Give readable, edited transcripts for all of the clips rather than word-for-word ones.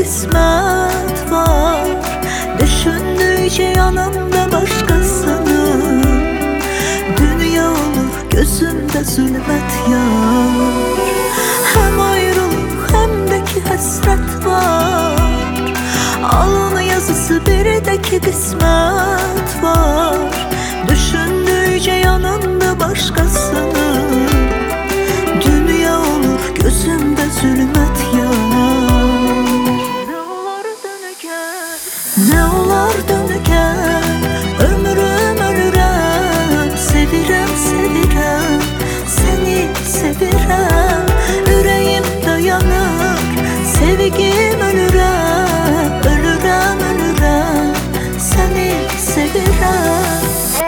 kısmet var. Düşündükçe yanımda başkasının, dünya olur gözümde zulmet yar. Hem ayrılık hem de ki hasret var. Alın yazısı bir de ki kısmet var. Düşündükçe yanımda başkasının, dünya olur gözümde zulmet yar. Ne olar dönüken ömrüm ölürem. Sevirem sevirem seni sevirem. Yüreğim dayanık sevgim ölürem. Ölürem ölürem seni sevirem.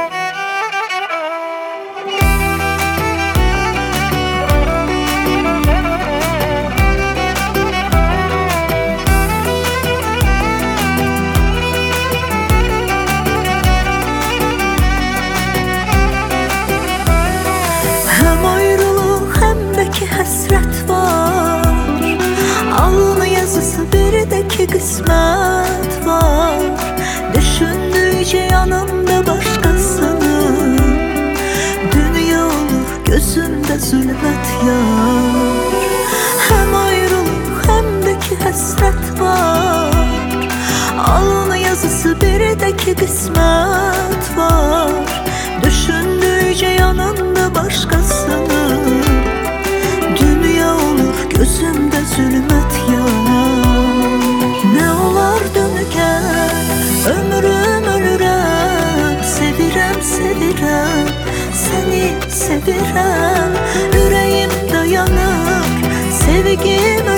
Hasret var. Alın yazısı bir de ki kısmet var. Düşündükçe yanımda başkasının, dünya olur gözümde zulmet yar. Hem ayrılık hem de ki hasret var. Alın yazısı bir de ki kısmet var. Düşündükçe yanımda başkasının, dünya olur gözümde zulmet yar. Ne olar dönüken ömrüm ölürem. Sevirem sevirem seni sevirem. Yüreğim dayanık sevgim